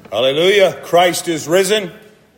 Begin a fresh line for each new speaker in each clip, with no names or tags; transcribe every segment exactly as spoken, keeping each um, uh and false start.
Hallelujah. Christ is risen.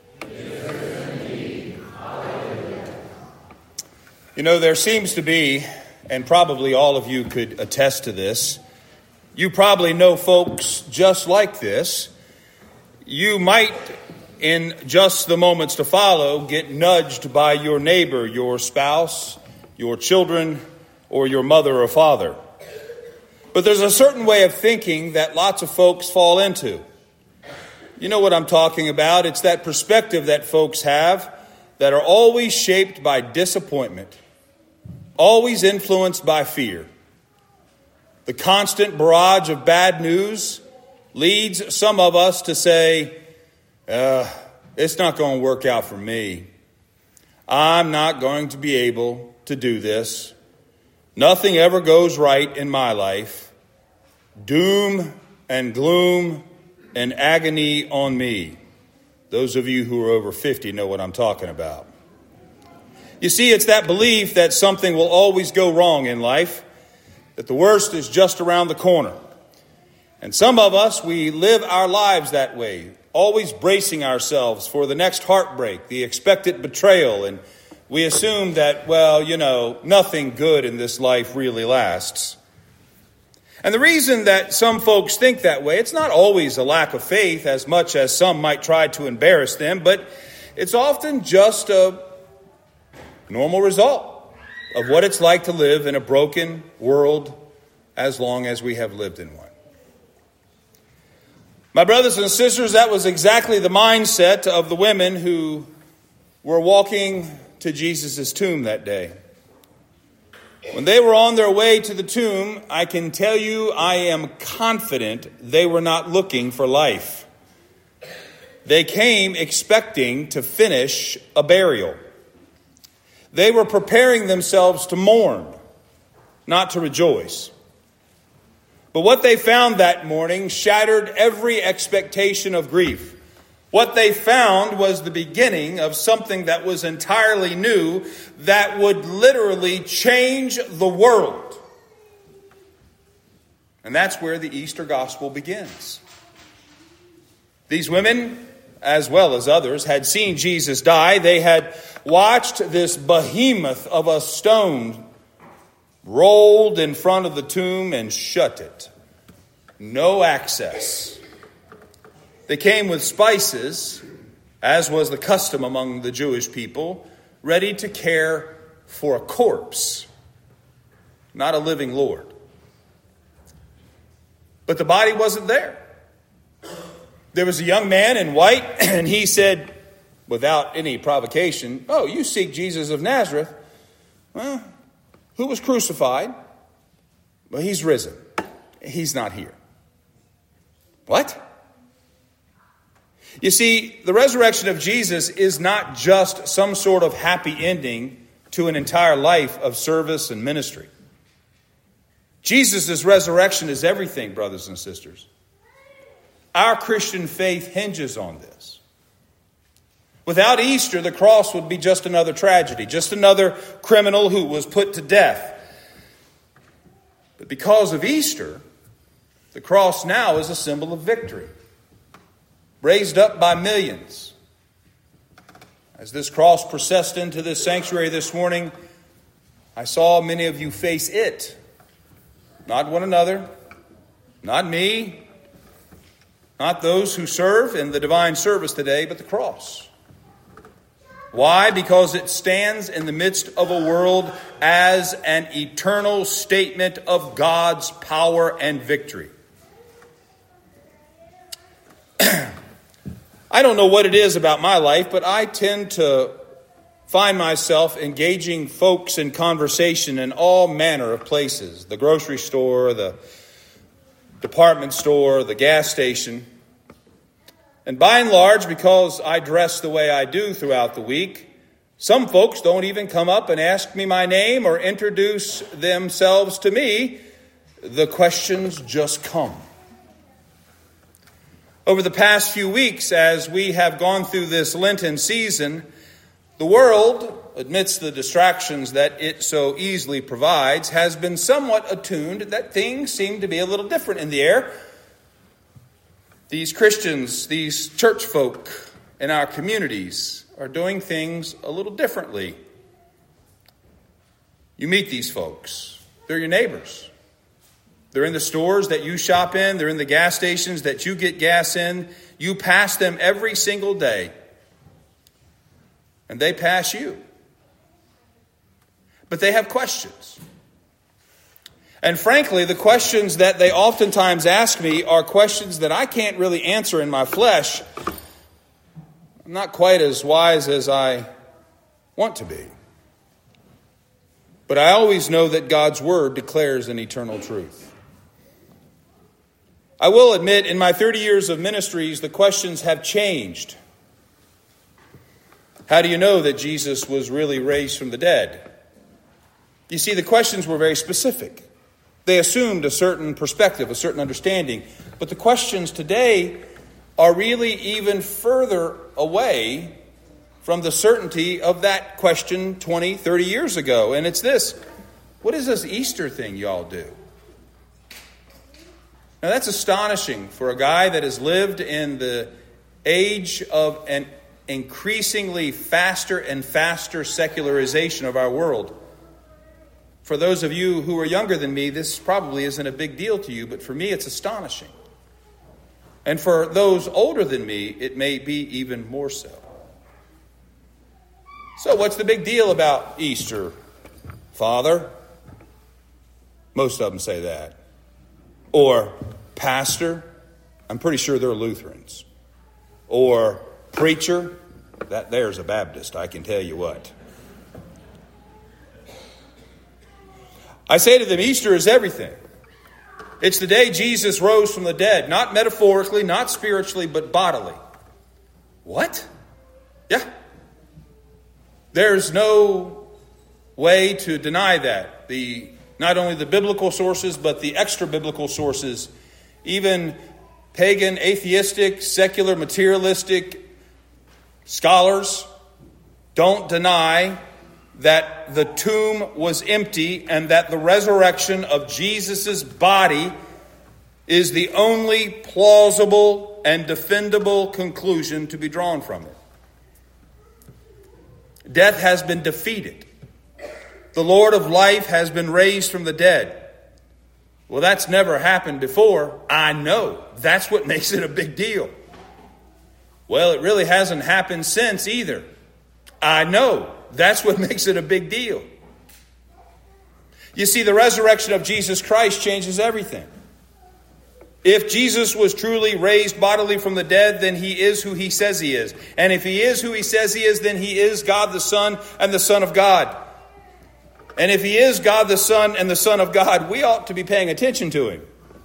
You know, there seems to be, and probably all of you could attest to this, you probably know folks just like this. You might, in just the moments to follow, get nudged by your neighbor, your spouse, your children, or your mother or father. But there's a certain way of thinking that lots of folks fall into. You know what I'm talking about. It's that perspective that folks have that are always shaped by disappointment, always influenced by fear. The constant barrage of bad news leads some of us to say, uh, it's not going to work out for me. I'm not going to be able to do this. Nothing ever goes right in my life. Doom and gloom and agony on me. Those of you who are over fifty know what I'm talking about. You see, it's that belief that something will always go wrong in life, that the worst is just around the corner. And some of us, we live our lives that way, always bracing ourselves for the next heartbreak, the expected betrayal, and we assume that, well, you know, nothing good in this life really lasts. And the reason that some folks think that way, it's not always a lack of faith as much as some might try to embarrass them, but it's often just a normal result of what it's like to live in a broken world as long as we have lived in one. My brothers and sisters, that was exactly the mindset of the women who were walking to Jesus' tomb that day. When they were on their way to the tomb, I can tell you, I am confident they were not looking for life. They came expecting to finish a burial. They were preparing themselves to mourn, not to rejoice. But what they found that morning shattered every expectation of grief. What they found was the beginning of something that was entirely new, that would literally change the world. And that's where the Easter gospel begins. These women, as well as others, had seen Jesus die. They had watched this behemoth of a stone rolled in front of the tomb and shut it. No access. They came with spices, as was the custom among the Jewish people, ready to care for a corpse, not a living Lord. But the body wasn't there. There was a young man in white, and he said, without any provocation, "Oh, you seek Jesus of Nazareth. Well, who was crucified? Well, he's risen. He's not here." What? You see, the resurrection of Jesus is not just some sort of happy ending to an entire life of service and ministry. Jesus' resurrection is everything, brothers and sisters. Our Christian faith hinges on this. Without Easter, the cross would be just another tragedy, just another criminal who was put to death. But because of Easter, the cross now is a symbol of victory, raised up by millions. As this cross processed into this sanctuary this morning, I saw many of you face it. Not one another, not me, not those who serve in the divine service today, but the cross. Why? Because it stands in the midst of a world as an eternal statement of God's power and victory. I don't know what it is about my life, but I tend to find myself engaging folks in conversation in all manner of places. The grocery store, the department store, the gas station. And by and large, because I dress the way I do throughout the week, some folks don't even come up and ask me my name or introduce themselves to me. The questions just come. Over the past few weeks, as we have gone through this Lenten season, the world, amidst the distractions that it so easily provides, has been somewhat attuned that things seem to be a little different in the air. These Christians, these church folk in our communities are doing things a little differently. You meet these folks. They're your neighbors. They're in the stores that you shop in. They're in the gas stations that you get gas in. You pass them every single day. And they pass you. But they have questions. And frankly, the questions that they oftentimes ask me are questions that I can't really answer in my flesh. I'm not quite as wise as I want to be. But I always know that God's word declares an eternal truth. I will admit, in my thirty years of ministries, the questions have changed. How do you know that Jesus was really raised from the dead? You see, the questions were very specific. They assumed a certain perspective, a certain understanding. But the questions today are really even further away from the certainty of that question twenty, thirty years ago. And it's this: what is this Easter thing y'all do? Now that's astonishing for a guy that has lived in the age of an increasingly faster and faster secularization of our world. For those of you who are younger than me, this probably isn't a big deal to you, but for me it's astonishing. And for those older than me, it may be even more so. So what's the big deal about Easter, Father? Most of them say that. Or pastor? I'm pretty sure they're Lutherans. Or preacher? That there's a Baptist, I can tell you what. I say to them, Easter is everything. It's the day Jesus rose from the dead, not metaphorically, not spiritually, but bodily. What? Yeah. There's no way to deny that. The not only the biblical sources, but the extra-biblical sources, even pagan, atheistic, secular, materialistic scholars don't deny that the tomb was empty and that the resurrection of Jesus' body is the only plausible and defendable conclusion to be drawn from it. Death has been defeated. The Lord of life has been raised from the dead. Well, that's never happened before. I know. That's what makes it a big deal. Well, it really hasn't happened since either. I know. That's what makes it a big deal. You see, the resurrection of Jesus Christ changes everything. If Jesus was truly raised bodily from the dead, then he is who he says he is. And if he is who he says he is, then he is God the Son and the Son of God. And if he is God the Son and the Son of God, we ought to be paying attention to him.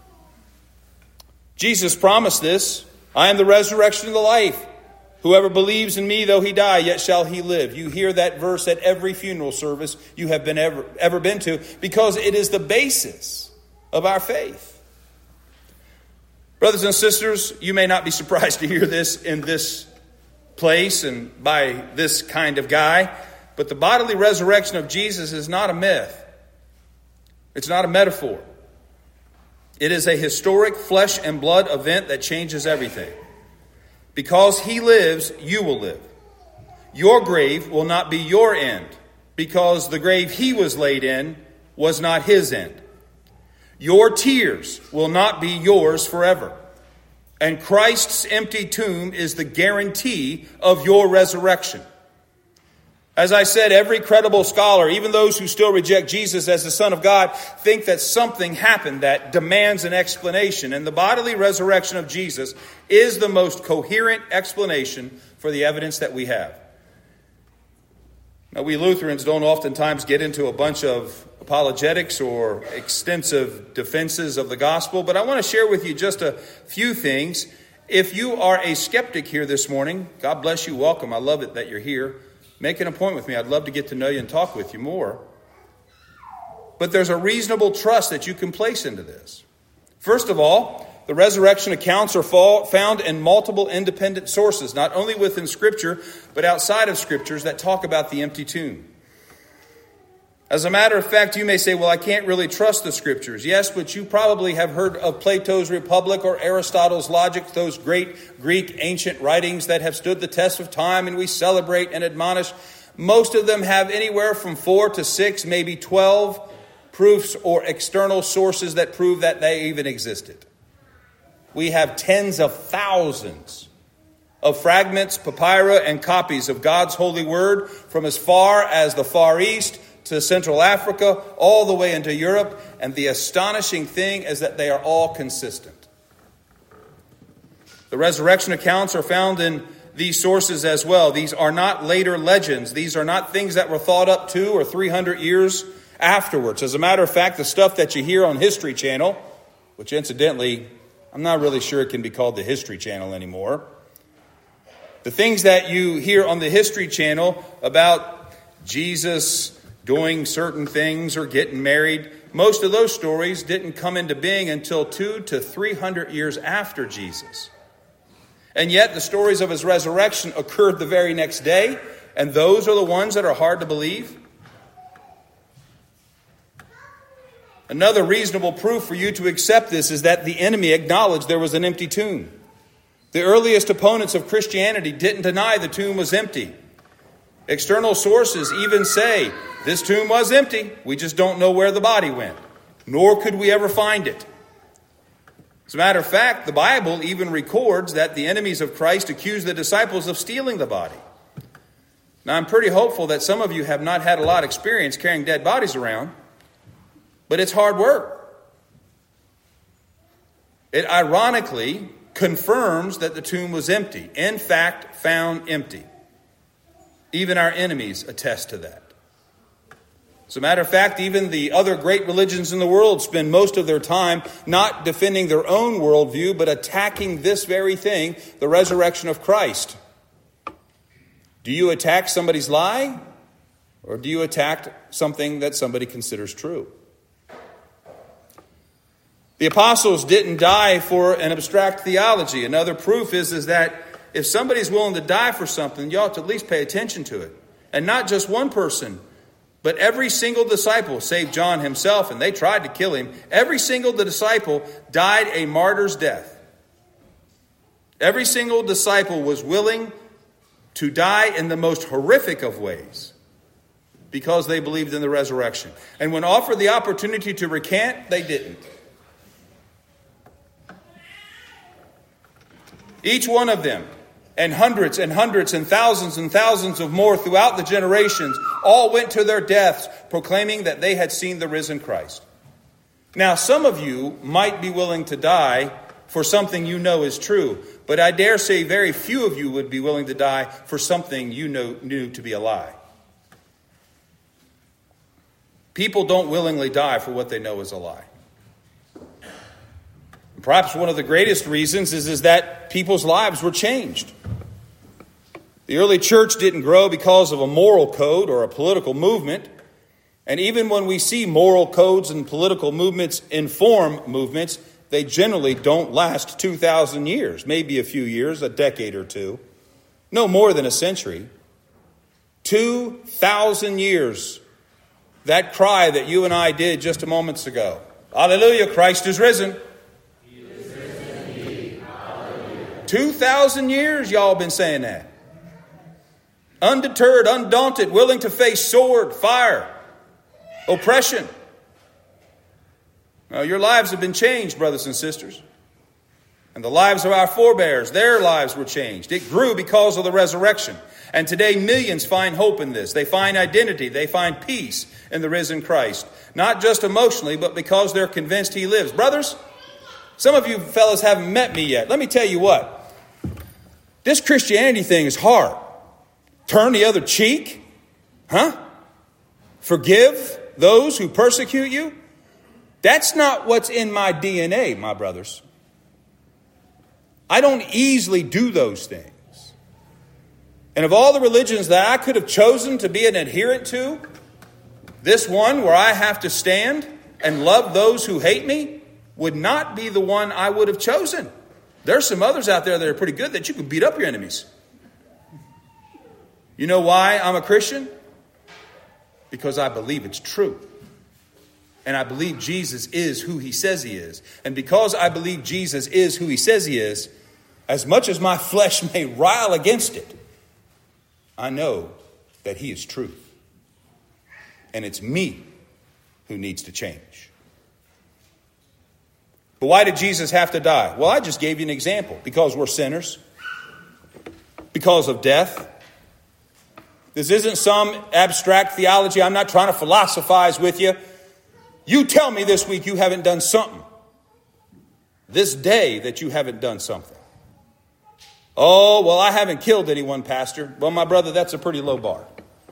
Jesus promised this: I am the resurrection and the life. Whoever believes in me, though he die, yet shall he live. You hear that verse at every funeral service you have been ever, ever been to, because it is the basis of our faith. Brothers and sisters, you may not be surprised to hear this in this place and by this kind of guy, but the bodily resurrection of Jesus is not a myth. It's not a metaphor. It is a historic flesh and blood event that changes everything. Because he lives, you will live. Your grave will not be your end, because the grave he was laid in was not his end. Your tears will not be yours forever. And Christ's empty tomb is the guarantee of your resurrection. As I said, every credible scholar, even those who still reject Jesus as the Son of God, think that something happened that demands an explanation. And the bodily resurrection of Jesus is the most coherent explanation for the evidence that we have. Now, we Lutherans don't oftentimes get into a bunch of apologetics or extensive defenses of the gospel, but I want to share with you just a few things. If you are a skeptic here this morning, God bless you, welcome. I love it that you're here. Make an appointment with me. I'd love to get to know you and talk with you more. But there's a reasonable trust that you can place into this. First of all, the resurrection accounts are found in multiple independent sources, not only within Scripture, but outside of Scriptures that talk about the empty tomb. As a matter of fact, you may say, well, I can't really trust the Scriptures. Yes, but you probably have heard of Plato's Republic or Aristotle's Logic, those great Greek ancient writings that have stood the test of time and we celebrate and admonish. Most of them have anywhere from four to six, maybe twelve proofs or external sources that prove that they even existed. We have tens of thousands of fragments, papyri, and copies of God's holy word from as far as the Far East to Central Africa, all the way into Europe. And the astonishing thing is that they are all consistent. The resurrection accounts are found in these sources as well. These are not later legends. These are not things that were thought up two or three hundred years afterwards. As a matter of fact, the stuff that you hear on History Channel, which incidentally, I'm not really sure it can be called the History Channel anymore. The things that you hear on the History Channel about Jesus doing certain things or getting married, most of those stories didn't come into being until two to three hundred years after Jesus. And yet the stories of his resurrection occurred the very next day, and those are the ones that are hard to believe. Another reasonable proof for you to accept this is that the enemy acknowledged there was an empty tomb. The earliest opponents of Christianity didn't deny the tomb was empty. External sources even say, this tomb was empty. We just don't know where the body went. Nor could we ever find it. As a matter of fact, the Bible even records that the enemies of Christ accused the disciples of stealing the body. Now, I'm pretty hopeful that some of you have not had a lot of experience carrying dead bodies around, but it's hard work. It ironically confirms that the tomb was empty. In fact, found empty. Even our enemies attest to that. As a matter of fact, even the other great religions in the world spend most of their time not defending their own worldview, but attacking this very thing, the resurrection of Christ. Do you attack somebody's lie, or do you attack something that somebody considers true? The apostles didn't die for an abstract theology. Another proof is, is that if somebody's willing to die for something, you ought to at least pay attention to it. And not just one person, but every single disciple, save John himself, and they tried to kill him. Every single disciple died a martyr's death. Every single disciple was willing to die in the most horrific of ways because they believed in the resurrection. And when offered the opportunity to recant, they didn't. Each one of them, and hundreds and hundreds and thousands and thousands of more throughout the generations, all went to their deaths proclaiming that they had seen the risen Christ. Now, some of you might be willing to die for something you know is true, but I dare say very few of you would be willing to die for something you know, knew to be a lie. People don't willingly die for what they know is a lie. Perhaps one of the greatest reasons is, is that people's lives were changed. The early church didn't grow because of a moral code or a political movement. And even when we see moral codes and political movements inform movements, they generally don't last two thousand years, maybe a few years, a decade or two. No more than a century. two thousand years. That cry that you and I did just a moments ago. Hallelujah, Christ is risen. two thousand years y'all been saying that. Undeterred, undaunted, willing to face sword, fire, oppression. Now, your lives have been changed, brothers and sisters. And the lives of our forebears, their lives were changed. It grew because of the resurrection. And today millions find hope in this. They find identity. They find peace in the risen Christ. Not just emotionally, but because they're convinced he lives. Brothers, some of you fellas haven't met me yet. Let me tell you what. This Christianity thing is hard. Turn the other cheek? Huh? Forgive those who persecute you? That's not what's in my D N A, my brothers. I don't easily do those things. And of all the religions that I could have chosen to be an adherent to, this one where I have to stand and love those who hate me would not be the one I would have chosen. There's some others out there that are pretty good that you can beat up your enemies. You know why I'm a Christian? because I believe it's true. And I believe Jesus is who he says he is. And because I believe Jesus is who he says he is, as much as my flesh may rile against it, I know that he is truth. And it's me who needs to change. But why did Jesus have to die? Well, I just gave you an example. Because we're sinners. Because of death. This isn't some abstract theology. I'm not trying to philosophize with you. You tell me this week you haven't done something. This day that you haven't done something. Oh, well, I haven't killed anyone, Pastor. Well, my brother, that's a pretty low bar.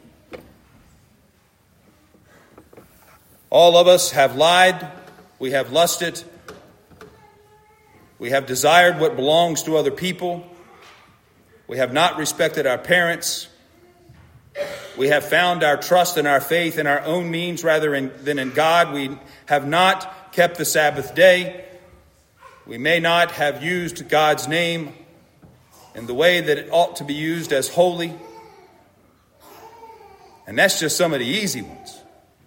All of us have lied. We have lusted. We have desired what belongs to other people. We have not respected our parents. We have found our trust and our faith in our own means rather in, than in God. We have not kept the Sabbath day. We may not have used God's name in the way that it ought to be used as holy. And that's just some of the easy ones.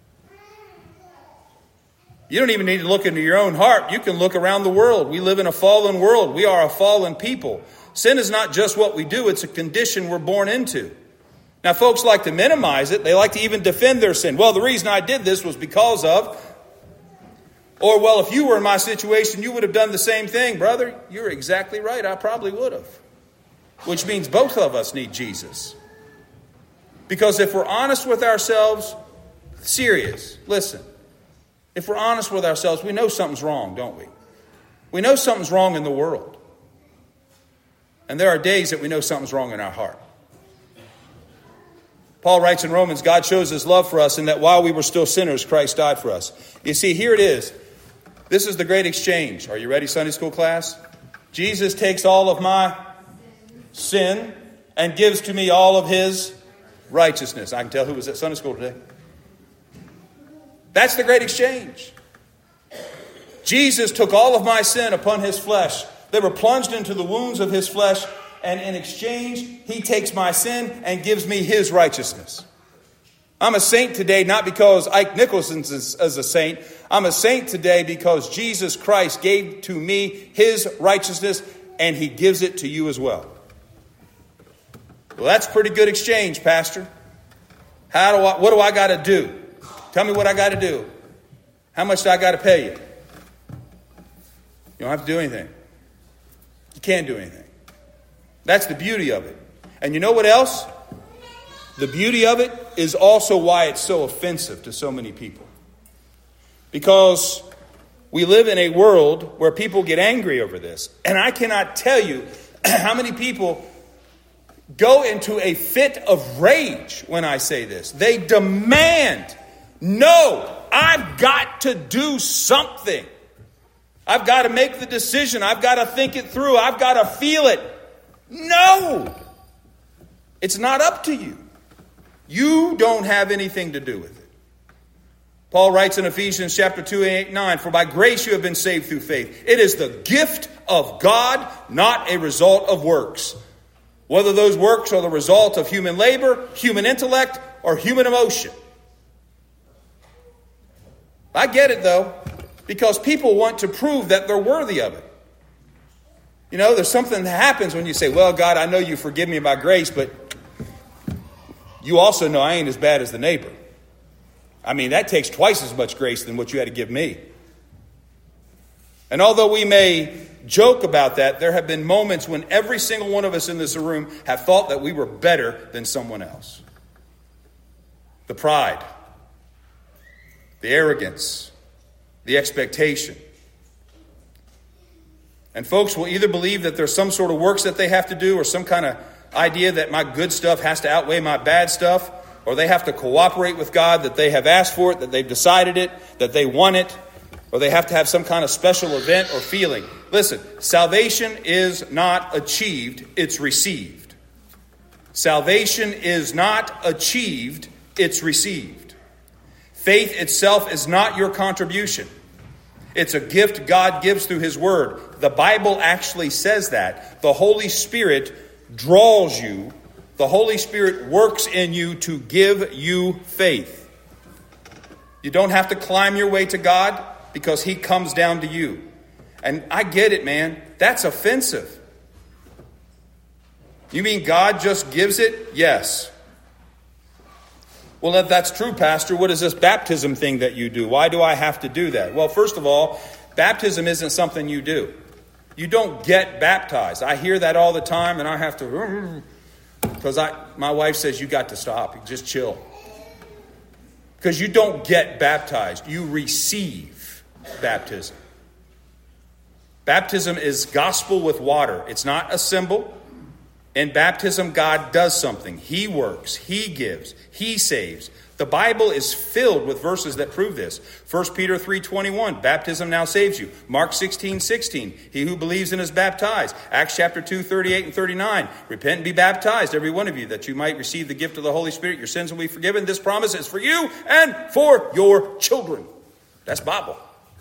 You don't even need to look into your own heart. You can look around the world. We live in a fallen world. We are a fallen people. Sin is not just what we do. It's a condition we're born into. Now, folks like to minimize it. They like to even defend their sin. Well, the reason I did this was because of. Or, well, if you were in my situation, you would have done the same thing. Brother, you're exactly right. I probably would have. Which means both of us need Jesus. Because if we're honest with ourselves, serious, listen. If we're honest with ourselves, we know something's wrong, don't we? We know something's wrong in the world. And there are days that we know something's wrong in our heart. Paul writes in Romans, God shows his love for us in that while we were still sinners, Christ died for us. You see, here it is. This is the great exchange. Are you ready, Sunday school class? Jesus takes all of my sin and gives to me all of his righteousness. I can tell who was at Sunday school today. That's the great exchange. Jesus took all of my sin upon his flesh. They were plunged into the wounds of his flesh. And in exchange, he takes my sin and gives me his righteousness. I'm a saint today, not because Ike Nicholson is, is a saint. I'm a saint today because Jesus Christ gave to me his righteousness and he gives it to you as well. Well, that's a pretty good exchange, Pastor. How do I, what do I got to do? Tell me what I got to do. How much do I got to pay you? You don't have to do anything. You can't do anything. That's the beauty of it. And you know what else? The beauty of it is also why it's so offensive to so many people. Because we live in a world where people get angry over this. And I cannot tell you how many people go into a fit of rage when I say this. They demand, no, I've got to do something. I've got to make the decision. I've got to think it through. I've got to feel it. No, it's not up to you. You don't have anything to do with it. Paul writes in Ephesians chapter two, eight, nine, for by grace you have been saved through faith. It is the gift of God, not a result of works. Whether those works are the result of human labor, human intellect, or human emotion. I get it though, because people want to prove that they're worthy of it. You know, there's something that happens when you say, well, God, I know you forgive me by grace, but you also know I ain't as bad as the neighbor. I mean, that takes twice as much grace than what you had to give me. And although we may joke about that, there have been moments when every single one of us in this room have thought that we were better than someone else. The pride, the arrogance, the expectation. And folks will either believe that there's some sort of works that they have to do or some kind of idea that my good stuff has to outweigh my bad stuff, or they have to cooperate with God, that they have asked for it, that they've decided it, that they want it, or they have to have some kind of special event or feeling. Listen, salvation is not achieved, it's received. Salvation is not achieved, it's received. Faith itself is not your contribution. It's a gift God gives through his word. The Bible actually says that. The Holy Spirit draws you. The Holy Spirit works in you to give you faith. You don't have to climb your way to God because he comes down to you. And I get it, man. That's offensive. You mean God just gives it? Yes. Well, if that's true, Pastor, what is this baptism thing that you do? Why do I have to do that? Well, first of all, baptism isn't something you do. You don't get baptized. I hear that all the time, and I have to, because I my wife says you got to stop. Just chill. Because you don't get baptized. You receive baptism. Baptism is gospel with water. It's not a symbol. In baptism, God does something. He works. He gives. He saves. The Bible is filled with verses that prove this. First Peter three twenty-one, baptism now saves you. Mark sixteen sixteen, he who believes and is baptized. Acts chapter two, thirty-eight and thirty-nine, repent and be baptized, every one of you, that you might receive the gift of the Holy Spirit. Your sins will be forgiven. This promise is for you and for your children. That's Bible.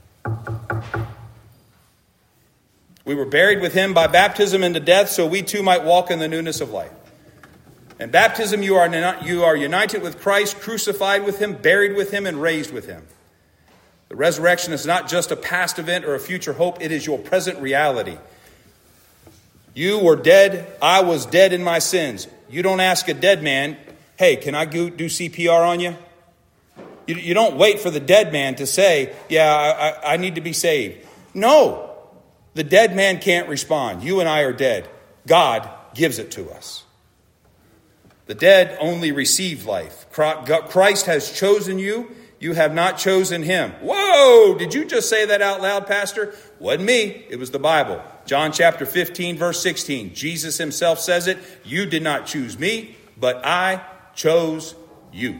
We were buried with him by baptism into death, so we too might walk in the newness of life. In baptism, you are, you are united with Christ, crucified with him, buried with him, and raised with him. The resurrection is not just a past event or a future hope. It is your present reality. You were dead. I was dead in my sins. You don't ask a dead man, hey, can I go do C P R on you? You, you don't wait for the dead man to say, yeah, I, I, I need to be saved. No. The dead man can't respond. You and I are dead. God gives it to us. The dead only receive life. Christ has chosen you. You have not chosen him. Whoa! Did you just say that out loud, Pastor? Wasn't me. It was the Bible. John chapter fifteen, verse sixteen. Jesus himself says it. You did not choose me, but I chose you.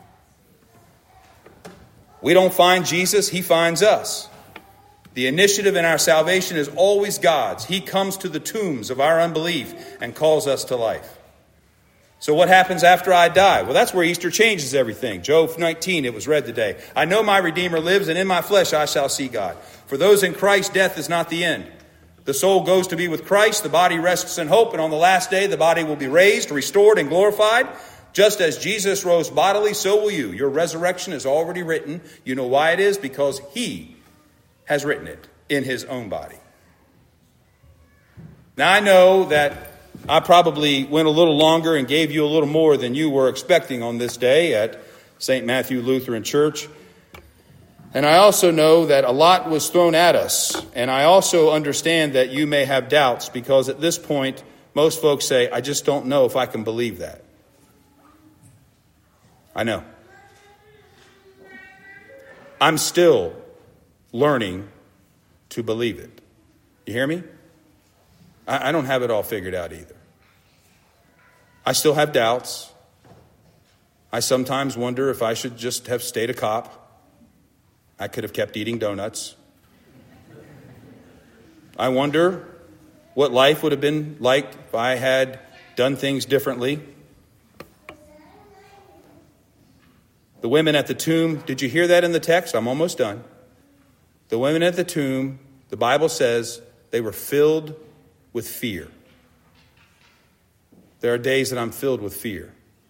We don't find Jesus. He finds us. The initiative in our salvation is always God's. He comes to the tombs of our unbelief and calls us to life. So what happens after I die? Well, that's where Easter changes everything. Job nineteen, it was read today. I know my Redeemer lives, and in my flesh I shall see God. For those in Christ, death is not the end. The soul goes to be with Christ. The body rests in hope. And on the last day, the body will be raised, restored, and glorified. Just as Jesus rose bodily, so will you. Your resurrection is already written. You know why it is? Because he has written it in his own body. Now, I know that I probably went a little longer and gave you a little more than you were expecting on this day at Saint Matthew Lutheran Church. And I also know that a lot was thrown at us. And I also understand that you may have doubts, because at this point, most folks say, I just don't know if I can believe that. I know. I'm still learning to believe it. You hear me? I, I don't have it all figured out either. I still have doubts. I sometimes wonder if I should just have stayed a cop. I could have kept eating donuts. I wonder what life would have been like if I had done things differently. The women at the tomb, did you hear that in the text? I'm almost done. The women at the tomb, the Bible says, they were filled with fear. There are days that I'm filled with fear.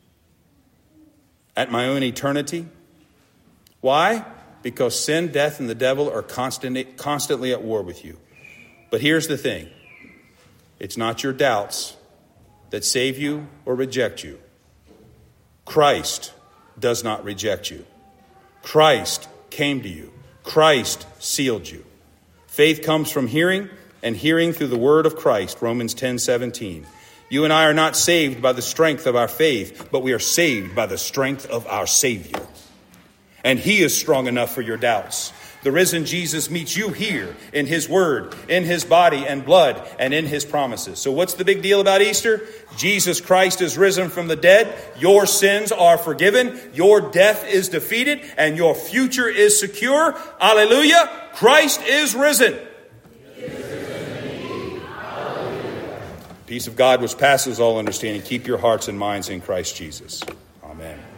At my own eternity. Why? Because sin, death, and the devil are constantly, constantly at war with you. But here's the thing. It's not your doubts that save you or reject you. Christ does not reject you. Christ came to you. Christ sealed you. Faith comes from hearing, and hearing through the word of Christ, Romans ten seventeen. You and I are not saved by the strength of our faith, but we are saved by the strength of our Savior. And he is strong enough for your doubts. The risen Jesus meets you here in his word, in his body and blood, and in his promises. So what's the big deal about Easter? Jesus Christ is risen from the dead. Your sins are forgiven. Your death is defeated, and your future is secure. Hallelujah. Christ is risen. Peace of God which passes all understanding. Keep your hearts and minds in Christ Jesus. Amen.